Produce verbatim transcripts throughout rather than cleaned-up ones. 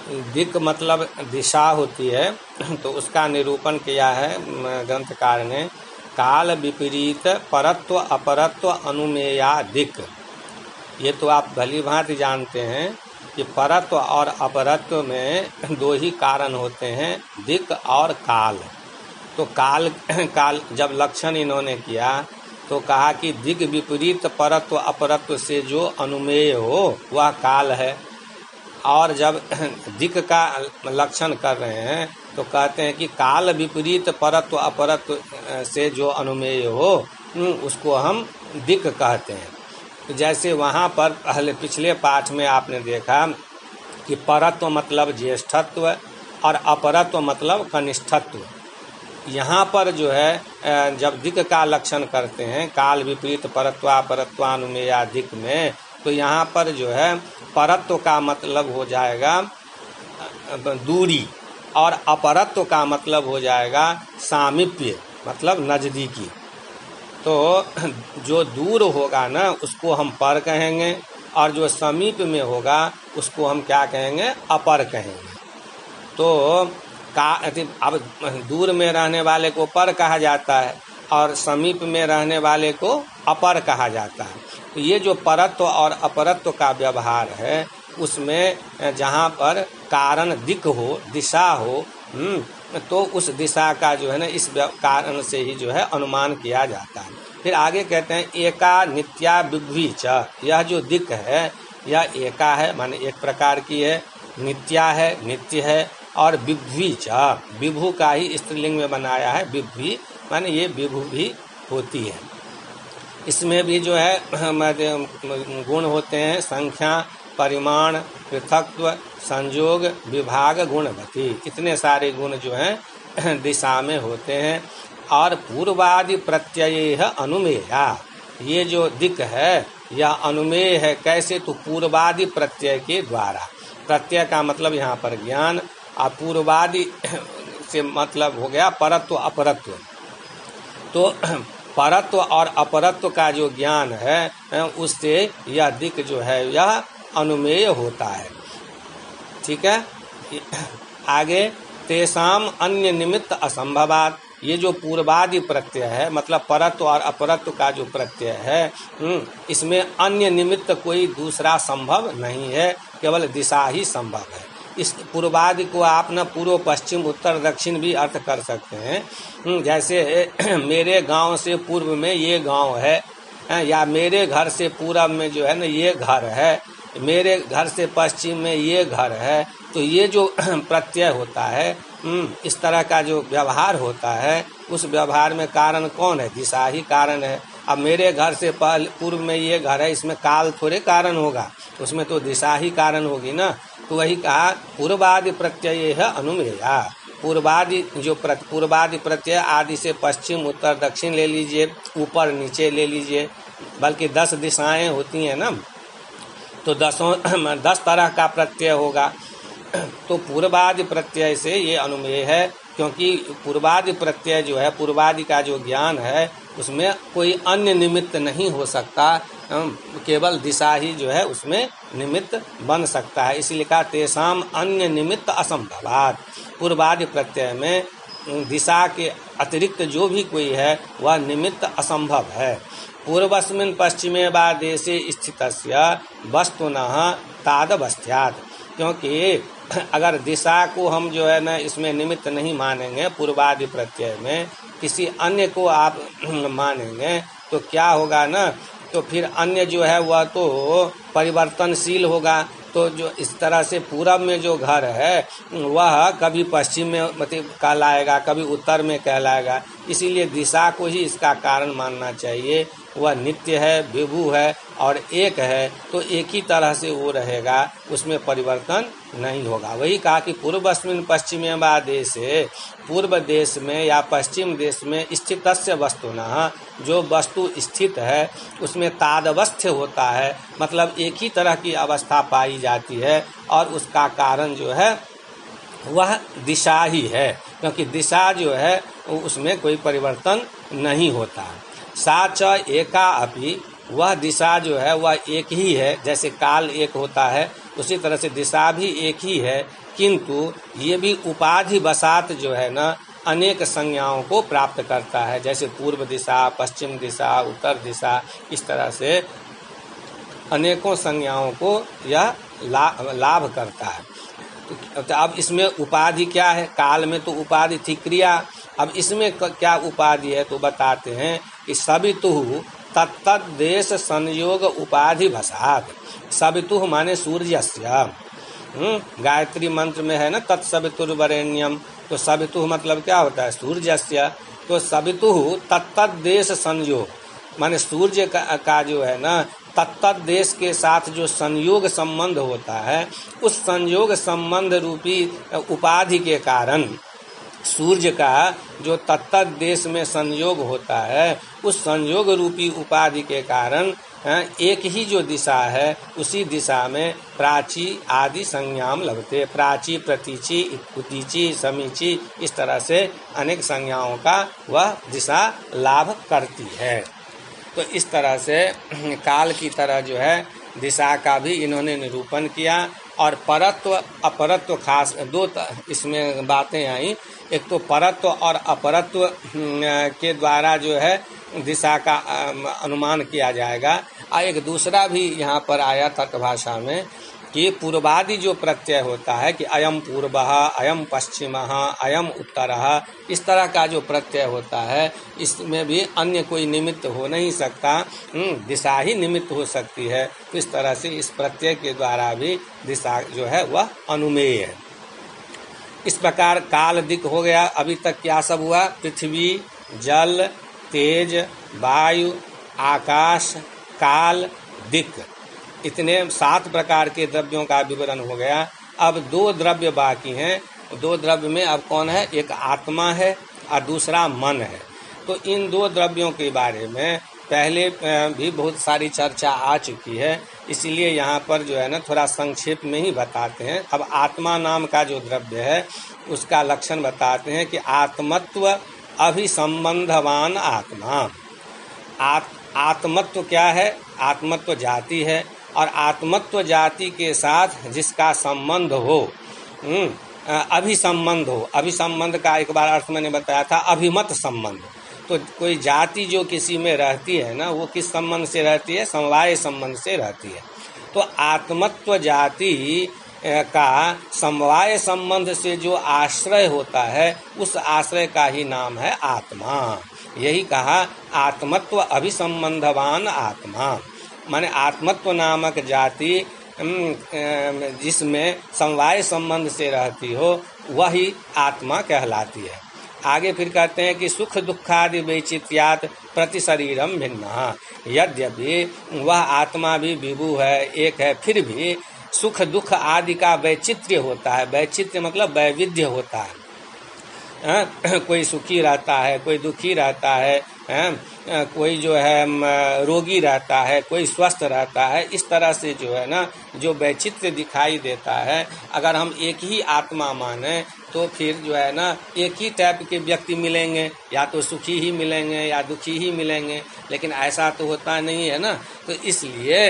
दिक् मतलब दिशा होती है, तो उसका निरूपण किया है ग्रंथकार ने। काल विपरीत परत्व अपरत्व अनुमेया दिक्। ये तो आप भली भांति जानते हैं कि परत्व और अपरत्व में दो ही कारण होते हैं, दिक् और काल। तो काल काल जब लक्षण इन्होंने किया तो कहा कि दिक् विपरीत परत्व अपरत्व से जो अनुमेय हो वह काल है। और जब दिक् का लक्षण कर रहे हैं तो कहते हैं कि काल विपरीत परत्व अपरत्व से जो अनुमेय हो उसको हम दिक् कहते हैं। तो जैसे वहाँ पर पहले पिछले पाठ में आपने देखा कि परत्व मतलब ज्येष्ठत्व और अपरत्व मतलब कनिष्ठत्व। यहाँ पर जो है जब दिक् का लक्षण करते हैं काल विपरीत परत्वा परत्वानुमेया दिक् में, तो यहाँ पर जो है परत्व का मतलब हो जाएगा दूरी और अपरत्व का मतलब हो जाएगा सामीप्य, मतलब नज़दीकी। तो जो दूर होगा ना उसको हम पर कहेंगे और जो समीप में होगा उसको हम क्या कहेंगे, अपर कहेंगे। तो का अब दूर में रहने वाले को पर कहा जाता है और समीप में रहने वाले को अपर कहा जाता है। तो ये जो परत्व और अपरत्व का व्यवहार है उसमें जहाँ पर कारण दिक् हो, दिशा हो, तो उस दिशा का जो है ना इस कारण से ही जो है अनुमान किया जाता है। फिर आगे कहते हैं एका नित्या विभ्वी च। यह जो दिक् है यह एका है, माने एक प्रकार की है, नित्या है, नित्य है, और विभ्वी च, विभु का ही स्त्रीलिंग में बनाया है, विभ्वी माने ये विभु भी होती है। इसमें भी जो है गुण होते हैं, संख्या, परिमाण, पृथक्त्व, संयोग, विभाग, गुणवती। इतने सारे गुण जो हैं दिशा में होते हैं। और पूर्वादि प्रत्यय अनुमेया, ये जो दिक् है यह अनुमेय है। कैसे? तो पूर्वादि प्रत्यय के द्वारा। प्रत्यय का मतलब यहाँ पर ज्ञान, और पूर्वादि से मतलब हो गया परत्व अपरत्व। तो परत्व और अपरत्व का जो ज्ञान है उससे यह दिक् जो है यह अनुमेय होता है। ठीक है। आगे तेषाम अन्य निमित्त असंभवात्। ये जो पूर्वादि प्रत्यय है मतलब परत्व और अपरत्व का जो प्रत्यय है इसमें अन्य निमित्त कोई दूसरा संभव नहीं है, केवल दिशा ही संभव है। इस पूर्वादि को आप न पूर्व पश्चिम उत्तर दक्षिण भी अर्थ कर सकते हैं। जैसे मेरे गांव से पूर्व में ये गांव है, या मेरे घर से पूरब में जो है ना ये घर है, मेरे घर से पश्चिम में ये घर है। तो ये जो प्रत्यय होता है, इस तरह का जो व्यवहार होता है, उस व्यवहार में कारण कौन है? दिशा ही कारण है। अब मेरे घर से पहले पूर्व में ये घर है, इसमें काल थोड़े कारण होगा, उसमें तो दिशा ही कारण होगी ना। तो वही कहा पूर्वादि प्रत्यय है अनुमेया। पूर्वादि जो पूर्वादि प्रत्यय आदि से पश्चिम उत्तर दक्षिण ले लीजिए, ऊपर नीचे ले लीजिए, बल्कि दस दिशाएं होती हैं ना, तो दसों दस तरह का प्रत्यय होगा। तो पूर्वादि प्रत्यय से ये अनुमेय है, क्योंकि पूर्वादि प्रत्यय जो है, पूर्वादि का जो ज्ञान है उसमें कोई अन्य निमित्त नहीं हो सकता, केवल दिशा ही जो है उसमें निमित्त बन सकता है। इसलिए कहा तेषाम अन्य निमित्त असंभवात्। पूर्वादि प्रत्यय में दिशा के अतिरिक्त जो भी कोई है वह निमित्त असंभव है। पूर्वस्मिन् पश्चिमे वा देशे स्थितस्य वस्तुनः तादवस्थ्यात्। क्योंकि अगर दिशा को हम जो है ना इसमें निमित्त नहीं मानेंगे, पूर्वादि प्रत्यय में किसी अन्य को आप मानेंगे तो क्या होगा ना, तो फिर अन्य जो है वह तो परिवर्तनशील होगा। तो जो इस तरह से पूरब में जो घर है वह कभी पश्चिम में मतलब कहलाएगा, कभी उत्तर में कहलाएगा। इसीलिए दिशा को ही इसका कारण मानना चाहिए। वह नित्य है, विभु है और एक है, तो एक ही तरह से वो रहेगा, उसमें परिवर्तन नहीं होगा। वही कहा कि पूर्वस्मिन् पश्चिमे वा देशे, पूर्व देश में या पश्चिम देश में स्थितस्य वस्तुनः, जो वस्तु स्थित है उसमें तादवस्थ्य होता है, मतलब एक ही तरह की अवस्था पाई जाती है, और उसका कारण जो है वह दिशा ही है, क्योंकि दिशा जो है उसमें कोई परिवर्तन नहीं होता। सा च एका अपि, वह दिशा जो है वह एक ही है। जैसे काल एक होता है उसी तरह से दिशा भी एक ही है, किंतु ये भी उपाधि वशात जो है ना अनेक संज्ञाओं को प्राप्त करता है। जैसे पूर्व दिशा, पश्चिम दिशा, उत्तर दिशा, इस तरह से अनेकों संज्ञाओं को यह ला, लाभ करता है। तो अब इसमें उपाधि क्या है? काल में तो उपाधि थी क्रिया, अब इसमें क्या उपाधि है तो बताते हैं कि सवितुः तत्तद देश संयोग उपाधि वशात। सवितुः माने सूर्यस्य, गायत्री मंत्र में है ना तत्सवितुर्वरेण्यम, तो सवितुः मतलब क्या होता है? सूर्यस्य। तो सवितुः तत्तद देश संयोग माने सूर्य का, का जो है ना तत्तद देश के साथ जो संयोग संबंध होता है, उस संयोग संबंध रूपी उपाधि के कारण सूर्य का जो तत्तद देश में संयोग होता है, उस संयोग रूपी उपाधि के कारण एक ही जो दिशा है उसी दिशा में प्राची आदि संज्ञाम लगते। प्राची, प्रतीची, उतीची, समीची, इस तरह से अनेक संज्ञाओं का वह दिशा लाभ करती है। तो इस तरह से काल की तरह जो है दिशा का भी इन्होंने निरूपण किया। और परत्व अपरत्व खास दो इसमें बातें आई। एक तो परत्व और अपरत्व के द्वारा जो है दिशा का अनुमान किया जाएगा, और एक दूसरा भी यहाँ पर आया तर्क भाषा में कि पूर्वादि जो प्रत्यय होता है कि अयम पूर्वः, अयम पश्चिमः, अयम उत्तरः, इस तरह का जो प्रत्यय होता है इसमें भी अन्य कोई निमित्त हो नहीं सकता, दिशा ही निमित्त हो सकती है। तो इस तरह से इस प्रत्यय के द्वारा भी दिशा जो है वह अनुमेय है। इस प्रकार काल दिक् हो गया। अभी तक क्या सब हुआ? पृथ्वी, जल, तेज, वायु, आकाश, काल, दिक्, इतने सात प्रकार के द्रव्यों का विवरण हो गया। अब दो द्रव्य बाकी हैं। दो द्रव्य में अब कौन है? एक आत्मा है और दूसरा मन है। तो इन दो द्रव्यों के बारे में पहले भी बहुत सारी चर्चा आ चुकी है, इसीलिए यहाँ पर जो है ना थोड़ा संक्षेप में ही बताते हैं। अब आत्मा नाम का जो द्रव्य है उसका लक्षण बताते हैं कि आत्मत्व अभिसंबंधवान आत्मा। आत, आत्मत्व क्या है? आत्मत्व जाति है, और आत्मत्व जाति के साथ जिसका संबंध हो, अभिसंबंध हो। अभिसंबंध का एक बार अर्थ मैंने बताया था अभिमत संबंध। तो कोई जाति जो किसी में रहती है ना, वो किस संबंध से रहती है? समवाय संबंध से रहती है। तो आत्मत्व जाति का समवाय संबंध से जो आश्रय होता है उस आश्रय का ही नाम है आत्मा। यही कहा आत्मत्व अभिसंबंधवान आत्मा, माने आत्मत्व नामक जाति जिसमें समवाय संबंध से रहती हो वही आत्मा कहलाती है। आगे फिर कहते हैं कि सुख दुखादि वैचित्र्यात् प्रति शरीरम भिन्न। यद्यपि वह आत्मा भी विभु है, एक है, फिर भी सुख दुख आदि का वैचित्र्य होता है। वैचित्र्य मतलब वैविध्य होता है। आ, कोई सुखी रहता है, कोई दुखी रहता है, आ, कोई जो है रोगी रहता है, कोई स्वस्थ रहता है। इस तरह से जो है ना जो वैचित्र्य दिखाई देता है, अगर हम एक ही आत्मा माने तो फिर जो है ना एक ही टाइप के व्यक्ति मिलेंगे, या तो सुखी ही मिलेंगे या दुखी ही मिलेंगे, लेकिन ऐसा तो होता नहीं है ना। तो इसलिए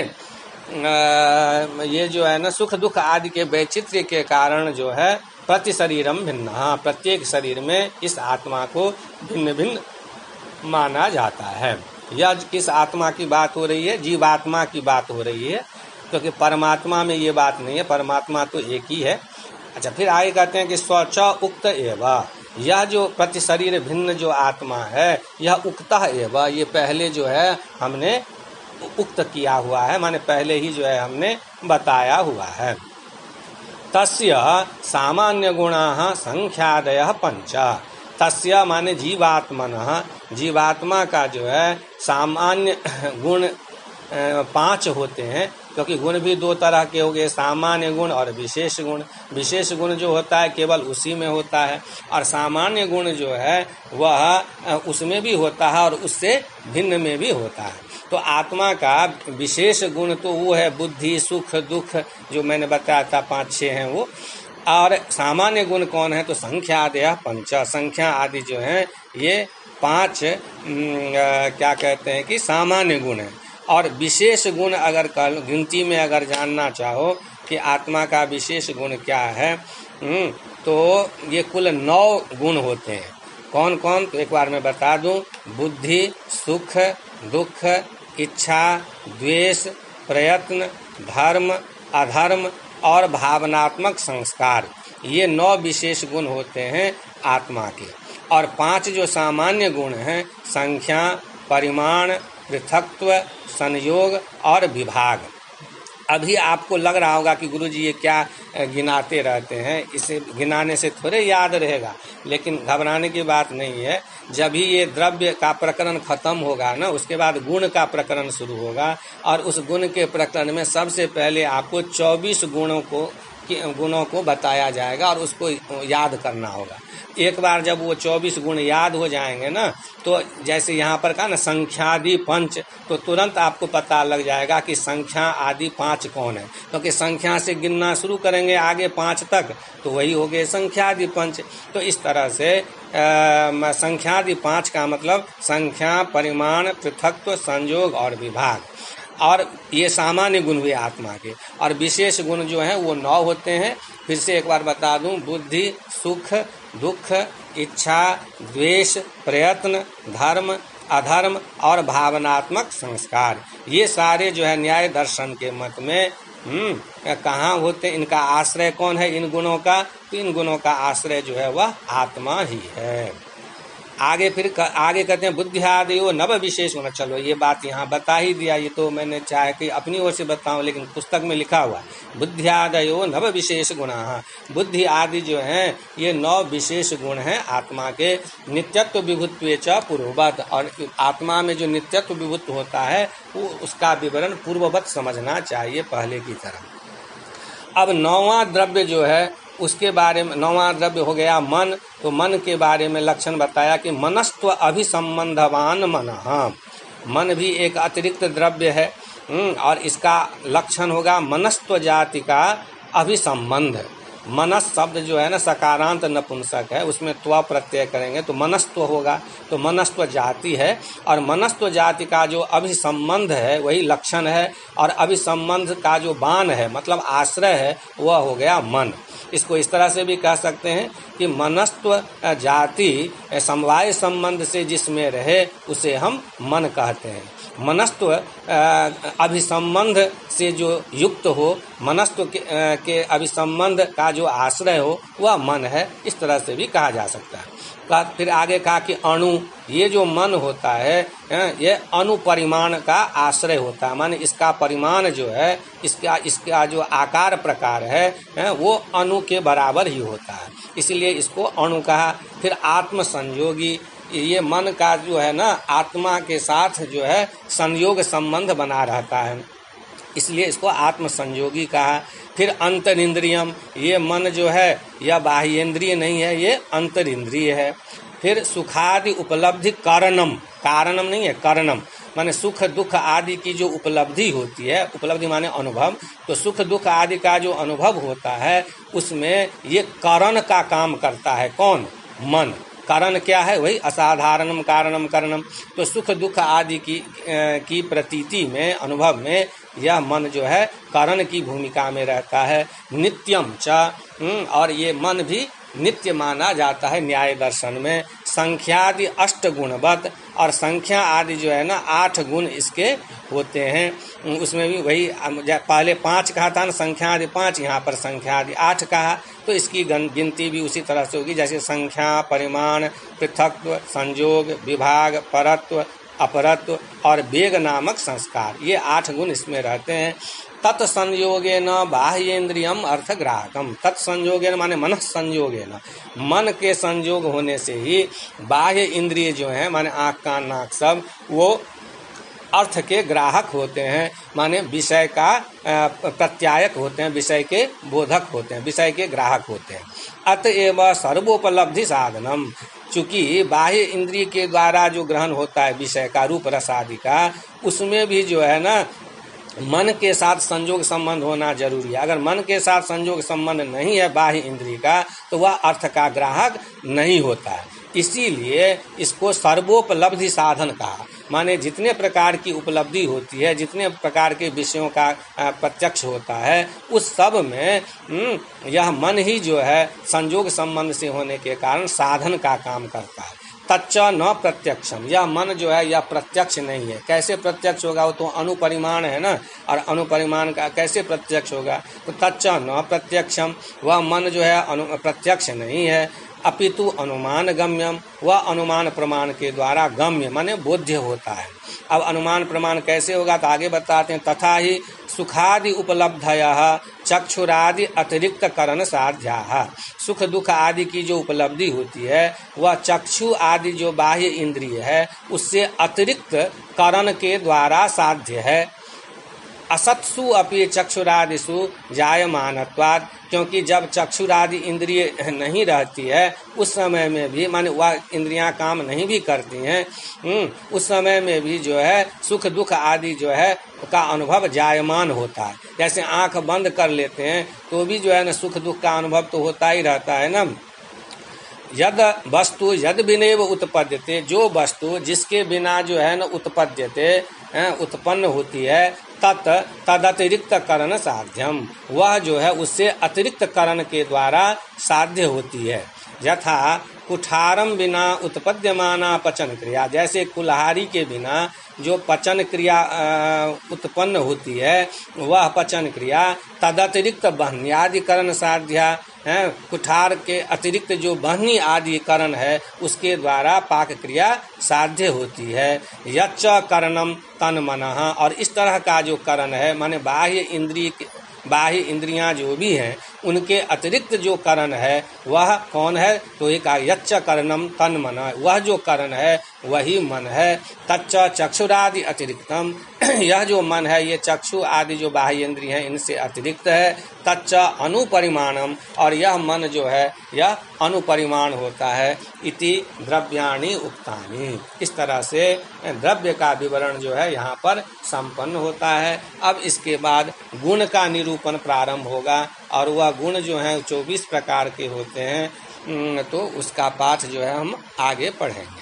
ये जो है ना सुख दुख आदि के वैचित्र्य के कारण जो है प्रति शरीरम भिन्न, प्रत्येक शरीर में इस आत्मा को भिन्न भिन्न माना जाता है। यह किस आत्मा की बात हो रही है? जीवात्मा की बात हो रही है, क्योंकि तो परमात्मा में ये बात नहीं है, परमात्मा तो एक ही है। अच्छा, फिर आगे कहते हैं कि स्वच उक्त एवं, यह जो प्रति शरीर भिन्न जो आत्मा है यह उक्तः एवं, ये पहले जो है हमने उक्त किया हुआ है, माने पहले ही जो है हमने बताया हुआ है। तस्य सामान्य गुणाः संख्यादयः पंच। तस्य माने जीवात्मनः, जीवात्मा का जो है सामान्य गुण पांच होते हैं, क्योंकि गुण भी दो तरह के हो गए, सामान्य गुण और विशेष गुण। विशेष गुण जो होता है केवल उसी में होता है, और सामान्य गुण जो है वह उसमें भी होता है और उससे भिन्न में भी होता है। तो आत्मा का विशेष गुण तो वो है बुद्धि, सुख, दुख, जो मैंने बताया था पाँच छः हैं वो। और सामान्य गुण कौन है? तो संख्या आदि पंच, संख्या आदि जो हैं ये पांच क्या कहते हैं कि सामान्य गुण है। और विशेष गुण अगर गिनती में अगर जानना चाहो कि आत्मा का विशेष गुण क्या है, तो ये कुल नौ गुण होते हैं। कौन कौन, तो एक बार मैं बता दूं। बुद्धि, सुख, दुख, इच्छा, द्वेष, प्रयत्न, धर्म, अधर्म और भावनात्मक संस्कार, ये नौ विशेष गुण होते हैं आत्मा के। और पांच जो सामान्य गुण हैं, संख्या, परिमाण, पृथक्त्व, संयोग और विभाग। अभी आपको लग रहा होगा कि गुरुजी ये क्या गिनाते रहते हैं, इसे गिनाने से थोड़े याद रहेगा, लेकिन घबराने की बात नहीं है। जब ही ये द्रव्य का प्रकरण खत्म होगा ना, उसके बाद गुण का प्रकरण शुरू होगा, और उस गुण के प्रकरण में सबसे पहले आपको चौबीस गुणों को गुणों को बताया जाएगा और उसको याद करना होगा। एक बार जब वो चौबीस गुण याद हो जाएंगे ना, तो जैसे यहाँ पर कहा ना संख्यादि पंच, तो तुरंत आपको पता लग जाएगा कि संख्या आदि पांच कौन है, क्योंकि तो संख्या से गिनना शुरू करेंगे आगे पांच तक, तो वही हो गए संख्यादि पंच। तो इस तरह से संख्यादि पांच का मतलब संख्या, परिमाण, पृथक्त्व, संयोग और विभाग। और ये सामान्य गुण हुए आत्मा के। और विशेष गुण जो हैं वो नौ होते हैं। फिर से एक बार बता दूं, बुद्धि, सुख, दुख, इच्छा, द्वेष, प्रयत्न, धर्म, अधर्म और भावनात्मक संस्कार, ये सारे जो है न्याय दर्शन के मत में हम्म कहाँ होते, इनका आश्रय कौन है इन गुणों का, तो इन गुणों का आश्रय जो है वह आत्मा ही है। आगे फिर क, आगे कहते हैं बुद्धियादयो नव विशेष गुण। चलो ये बात यहाँ बता ही दिया, ये तो मैंने चाहे कि अपनी ओर से बताऊं, लेकिन पुस्तक में लिखा हुआ बुद्धियादयो नव विशेष गुण। बुद्धि आदि जो हैं ये नौ विशेष गुण हैं आत्मा के। नित्यत्व विभुत्वे च पूर्ववत, और आत्मा में जो नित्यत्व विभुत्व होता है वो उसका विवरण पूर्ववत समझना चाहिए पहले की तरह। अब नौवां द्रव्य जो है उसके बारे में, नौवां द्रव्य हो गया मन। तो मन के बारे में लक्षण बताया कि मनस्त्व अभिसंबंधवान मनः, मन भी एक अतिरिक्त द्रव्य है। और इसका लक्षण होगा मनस्त्व जाति का अभिसंबंध। मनस शब्द जो है ना सकारांत नपुंसक है, उसमें त्व प्रत्यय करेंगे तो मनस्त्व होगा, तो मनस्त्व जाति है। और मनस्त्व जाति का जो अभिसंबंध है वही लक्षण है, और अभिसंबंध का जो बान है मतलब आश्रय है वह हो गया मन। इसको इस तरह से भी कह सकते हैं कि मनस्त्व जाति समवाय संबंध से जिसमें रहे उसे हम मन कहते हैं। मनस्त्व अभिसंबंध से जो युक्त हो, मनस्त्व के, के अभिसंबंध का जो आश्रय हो वह मन है, इस तरह से भी कहा जा सकता है। फिर आगे कहा कि अणु, ये जो मन होता है ये अणु परिमाण का आश्रय होता है, माने इसका परिमाण जो है, इसका इसका जो आकार प्रकार है वो अणु के बराबर ही होता है, इसलिए इसको अणु कहा। फिर आत्म संयोगी, ये मन का जो है ना आत्मा के साथ जो है संयोग संबंध बना रहता है, इसलिए इसको आत्म संयोगी कहा। फिर अंतरिंद्रियम, ये मन जो है यह बाह्येंद्रिय नहीं है, ये अंतरिंद्रिय है। फिर सुखादि उपलब्धि कारणम, कारणम नहीं है कारणम, माने सुख दुख आदि की जो उपलब्धि होती है, उपलब्धि माने अनुभव, तो सुख दुख आदि का जो अनुभव होता है उसमें ये कारण का काम करता है। कौन? मन। कारण क्या है? वही असाधारणम कारणम कारणम। तो सुख दुख आदि की की प्रतीति में, अनुभव में यह मन जो है कारण की भूमिका में रहता है। नित्यम च, और ये मन भी नित्य माना जाता है न्याय दर्शन में। संख्यादि अष्ट गुणवत, और संख्या आदि जो है ना आठ गुण इसके होते हैं। उसमें भी वही पहले पांच कहा था ना, संख्या आदि पांच, यहाँ पर संख्या आदि आठ कहा, तो इसकी गिनती भी उसी तरह से होगी जैसे संख्या, परिमाण, पृथक्त्व, संयोग, विभाग, परत्व, अपरत्व और वेग नामक संस्कार, ये आठ गुण इसमें रहते हैं। तत्संयोगेन बाह्येन्द्रियम अर्थग्राहकम, तत्संयोगेन माने मन संयोगेन, मन के संयोग होने से ही बाह्य इंद्रिय जो है माने आँख कान नाक सब, वो अर्थ के ग्राहक होते हैं, माने विषय का प्रत्यायक होते हैं, विषय के बोधक होते हैं, विषय के ग्राहक होते हैं। अतएव सर्वोपलब्धि साधनम, चूंकि बाह्य इंद्रिय के द्वारा जो ग्रहण होता है विषय का, रूप रस आदि का, उसमें भी जो है ना मन के साथ संयोग संबंध होना जरूरी है। अगर मन के साथ संयोग संबंध नहीं है बाह्य इंद्रिय का, तो वह अर्थ का ग्राहक नहीं होता है। इसीलिए इसको सर्वोपलब्धि साधन कहा, माने जितने प्रकार की उपलब्धि होती है, जितने प्रकार के विषयों का प्रत्यक्ष होता है, उस सब में यह मन ही जो है संयोग संबंध से होने के कारण साधन का काम करता है। तच्च न प्रत्यक्षम, यह मन जो है यह प्रत्यक्ष नहीं है। कैसे प्रत्यक्ष होगा? वो तो अनुपरिमाण है ना, और अनुपरिमाण का कैसे प्रत्यक्ष होगा? तो तच्च न प्रत्यक्षम, वह मन जो है अनु प्रत्यक्ष नहीं है। अपितु अनुमान गम्यम, वह अनुमान प्रमाण के द्वारा गम्य माने बोध्य होता है। अब अनुमान प्रमाण कैसे होगा? तो आगे बताते हैं, तथा ही सुखादि उपलब्धयः चक्षुरादि अतिरिक्त करण साध्याः, सुख दुख आदि की जो उपलब्धि होती है वह चक्षु आदि जो बाह्य इंद्रिय है उससे अतिरिक्त करण के द्वारा साध्य है। असत्सु अपि चक्षुरादिषु जायमानत्वात्, क्योंकि जब चक्षुरादि इंद्रिय नहीं रहती है उस समय में भी माने वह इंद्रियां काम नहीं भी करती हैं, उस समय में भी जो है सुख दुख आदि जो है का अनुभव जायमान होता है। जैसे आंख बंद कर लेते हैं तो भी जो है ना सुख दुख का अनुभव तो होता ही रहता है ना। यद वस्तु यद बिनेव उत्पद्यते, जो वस्तु जिसके बिना जो है न उत्पद्यते उत्पन्न होती है, तत् तदतिरिक्त करण साध्यम, वह जो है उससे अतिरिक्त करण के द्वारा साध्य होती है। यथा कुठारम बिना उत्पद्यमाना पचन क्रिया, जैसे कुल्हाड़ी के बिना जो पचन क्रिया उत्पन्न होती है वह पचन क्रिया तदतिरिक्त बहनी आदि करण साध्या है। कुठार के अतिरिक्त जो बहनी आदि करण है उसके द्वारा पाक क्रिया साध्य होती है। यच्च करणम तन मनः, और इस तरह का जो करण है माने बाह्य इंद्रिय बाह्य इंद्रियां जो भी हैं उनके अतिरिक्त जो करण है वह कौन है? तो एक यच्च करणम तन मन, वह जो करण है वही मन है। तच्च चक्षुरादि अतिरिक्तम, यह जो मन है ये चक्षु आदि जो बाह्य इंद्रिय हैं इनसे अतिरिक्त है। तच्च अनुपरिमाणम, और यह मन जो है यह अनुपरिमाण होता है। इति द्रव्याणि उक्तानि, इस तरह से द्रव्य का विवरण जो है यहाँ पर संपन्न होता है। अब इसके बाद गुण का निरूपण प्रारंभ होगा, और वह गुण जो है चौबीस प्रकार के होते हैं, तो उसका पाठ जो है हम आगे पढ़ेंगे।